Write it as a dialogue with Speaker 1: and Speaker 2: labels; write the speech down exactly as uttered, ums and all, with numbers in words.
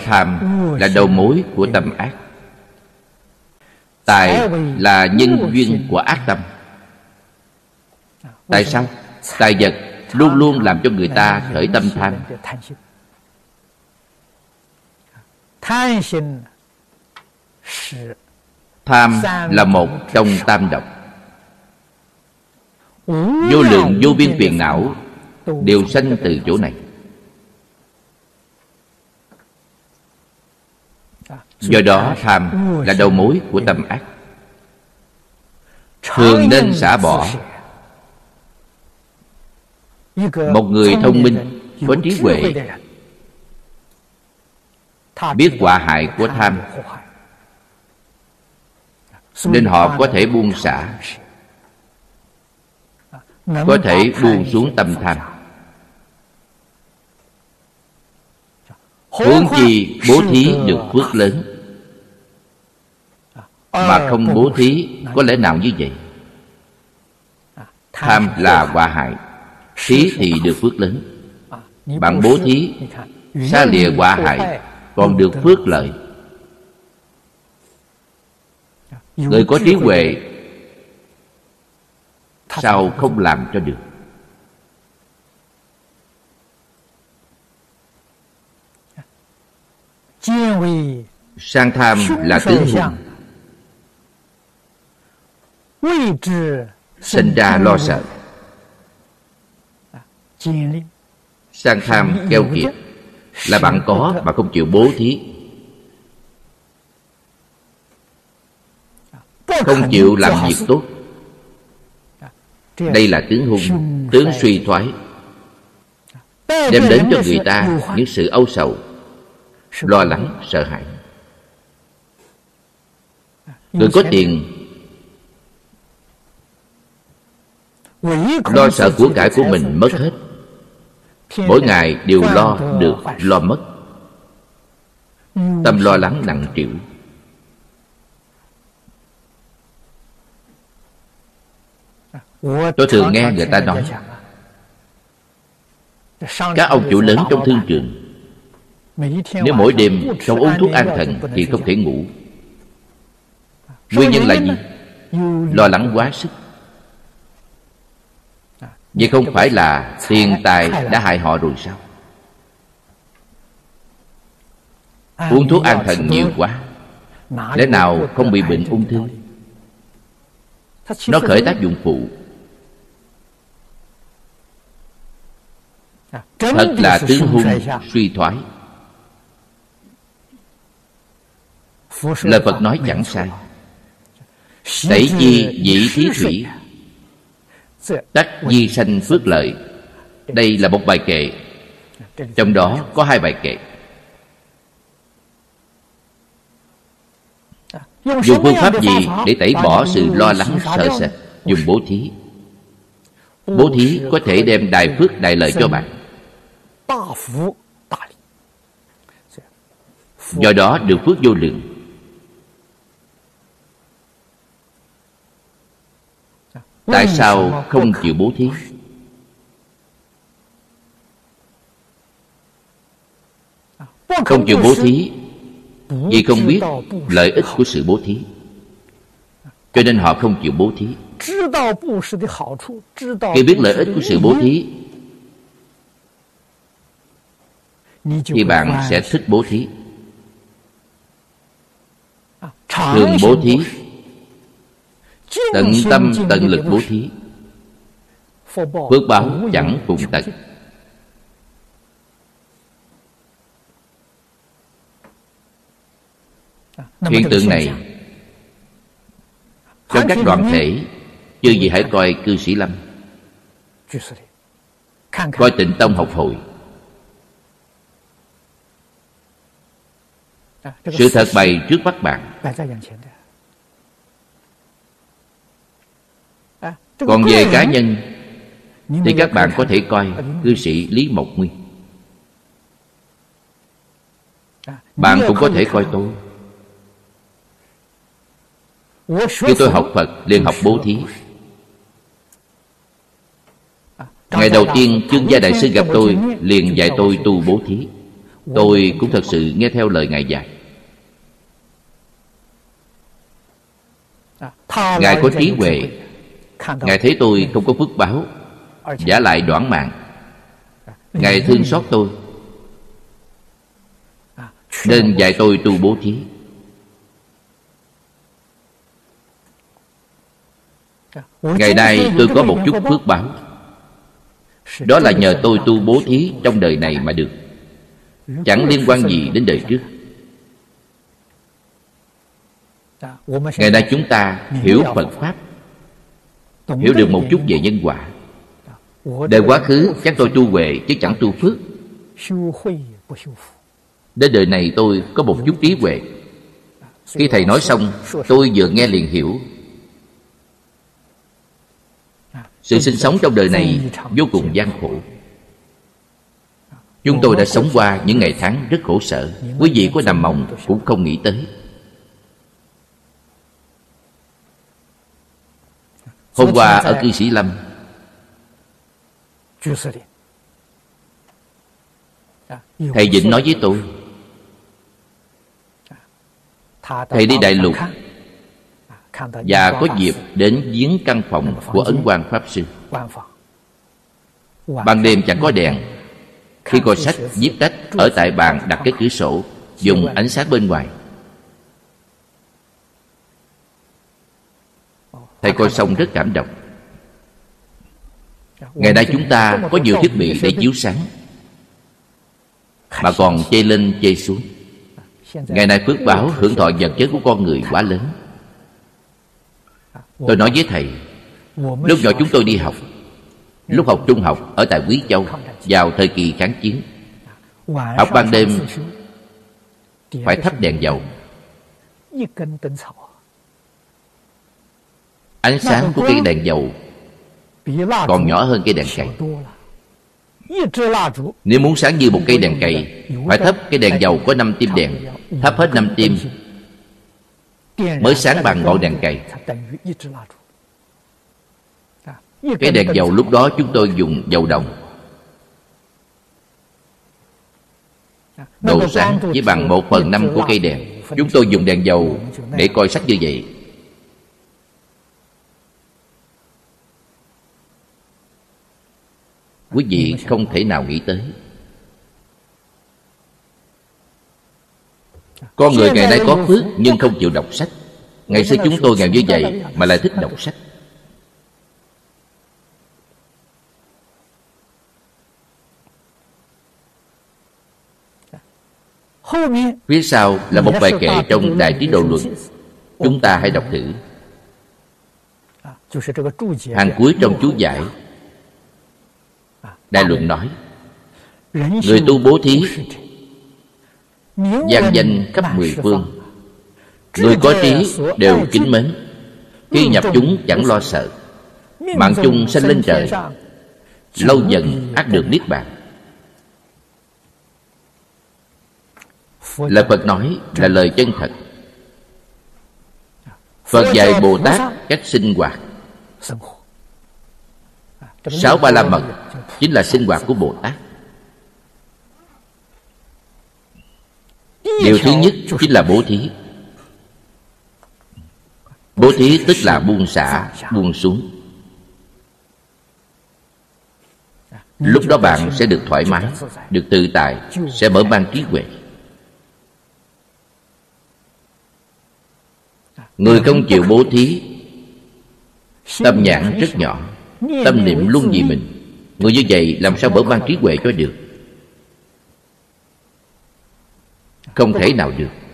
Speaker 1: tham là đầu mối của tâm ác. Tài là nhân duyên của ác tâm. Tại sao? Tài vật luôn luôn làm cho người ta khởi tâm tham. Tham là một trong tam độc. Vô lượng vô biên phiền não đều sanh từ chỗ này. Do đó tham là đầu mối của tâm ác, thường nên xả bỏ. Một người thông minh, có trí huệ, biết họa hại của tham, nên họ có thể buông xả, có thể buông xuống tâm tham. Huống chi bố thí được phước lớn, mà không bố thí có lẽ nào như vậy? Tham là họa hại, thí thì được phước lớn. Bạn bố thí, xa lìa họa hại, còn được phước lợi. Người có trí huệ sao không làm cho được? Sang tham là tướng hung, sinh ra lo sợ. Sang tham keo kiệt là bạn có mà không chịu bố thí, không chịu làm việc tốt. Đây là tướng hung, tướng suy thoái, đem đến cho người ta những sự âu sầu, lo lắng, sợ hãi. Người có tiền lo sợ của cải của mình mất hết, mỗi ngày đều lo được lo mất, tâm lo lắng nặng trĩu. Tôi thường nghe người ta nói, các ông chủ lớn trong thương trường, nếu mỗi đêm không uống thuốc an thần thì không thể ngủ. Nguyên nhân là gì? Lo lắng quá sức. Vậy không phải là tiền tài đã hại họ rồi sao? Uống thuốc an thần nhiều quá, lẽ nào không bị bệnh ung thư? Nó khởi tác dụng phụ. Thật là tướng hung suy thoái. Lời Phật nói chẳng sai. Tẩy chi dĩ thí thủy, tắc di sanh phước lợi. Đây là một bài kệ, trong đó có hai bài kệ. Dùng phương pháp gì để tẩy bỏ sự lo lắng sợ sệt? Dùng bố thí. Bố thí có thể đem đại phước đại lợi cho bạn, do đó được phước vô lượng. Tại sao không chịu bố thí? Không chịu bố thí vì không biết lợi ích của sự bố thí, cho nên họ không chịu bố thí. Khi biết lợi ích của sự bố thí thì bạn sẽ thích bố thí. Thường bố thí, tận tâm tận lực bố thí, phước báo chẳng cùng tận. Hiện tượng này trong các đoàn thể, chư vị hãy coi cư sĩ Lâm, coi Tịnh Tông học hội. Sự thật bày trước mắt bạn. Còn về cá nhân thì các bạn có thể coi cư sĩ Lý Mộc Nguyên. Bạn cũng có thể coi tôi. Khi tôi học Phật liền học bố thí. Ngày đầu tiên Chương Gia Đại Sư gặp tôi liền dạy tôi tu bố thí. tôi cũng thật sự nghe theo lời Ngài dạy. Ngài có trí huệ, Ngài thấy tôi không có phước báo, vả lại đoản mạng, Ngài thương xót tôi, nên dạy tôi tu bố thí. Ngày nay tôi có một chút phước báo, đó là nhờ tôi tu bố thí trong đời này mà được, chẳng liên quan gì đến đời trước. Ngày nay chúng ta hiểu Phật Pháp, hiểu được một chút về nhân quả. Đời quá khứ chắc tôi tu huệ chứ chẳng tu phước. Đến đời này tôi có một chút trí huệ. Khi Thầy nói xong, tôi vừa nghe liền hiểu. Sự sinh sống trong đời này vô cùng gian khổ. Chúng tôi đã sống qua những ngày tháng rất khổ sở. Quý vị có nằm mộng cũng không nghĩ tới. Hôm qua ở cư Sĩ Lâm, Thầy Vịnh nói với tôi, Thầy đi Đại Lục và có dịp đến viếng căn phòng của Ấn Quang Pháp Sư. Ban đêm chẳng có đèn. Khi coi sách, viết tách ở tại bàn đặt cái cửa sổ, dùng ánh sáng bên ngoài. Thầy coi xong rất cảm động. Ngày nay chúng ta có nhiều thiết bị để chiếu sáng, mà còn chê lên chê xuống. Ngày nay phước báo hưởng thọ vật chất của con người quá lớn. Tôi nói với Thầy, lúc nhỏ chúng tôi đi học, lúc học trung học ở tại Quý Châu, vào thời kỳ kháng chiến, học ban đêm phải thắp đèn dầu. Ánh sáng của cây đèn dầu còn nhỏ hơn cây đèn cày. Nếu muốn sáng như một cây đèn cày, phải thắp cái đèn dầu có năm tim đèn. Thắp hết năm tim mới sáng bằng ngọn đèn cày. Cái đèn dầu lúc đó chúng tôi dùng dầu đồng. Độ sáng chỉ bằng một phần năm của cây đèn. Chúng tôi dùng đèn dầu để coi sách như vậy. Quý vị không thể nào nghĩ tới. Con người ngày nay có phước nhưng không chịu đọc sách. Ngày xưa chúng tôi nghèo như vậy mà lại thích đọc sách. Phía sau là một bài kệ trong Đại Trí Độ Luận. Chúng ta hãy đọc thử. Hàng cuối trong chú giải, Đại Luận nói: người tu bố thí, vang danh khắp mười phương, người có trí đều kính mến. Khi nhập chúng chẳng lo sợ, mạng chung sanh lên trời, lâu dần ắt được niết bàn. Lời Phật nói là lời chân thật. Phật dạy Bồ Tát cách sinh hoạt. Sáu ba la mật chính là sinh hoạt của Bồ Tát. Điều thứ nhất chính là bố thí. Bố thí tức là buông xả, buông xuống. Lúc đó bạn sẽ được thoải mái, được tự tại, sẽ mở mang trí huệ. Người không chịu bố thí, tâm nhãn rất nhỏ, tâm niệm luôn vì mình. Người như vậy làm sao mở mang trí huệ cho được? Không thể nào được.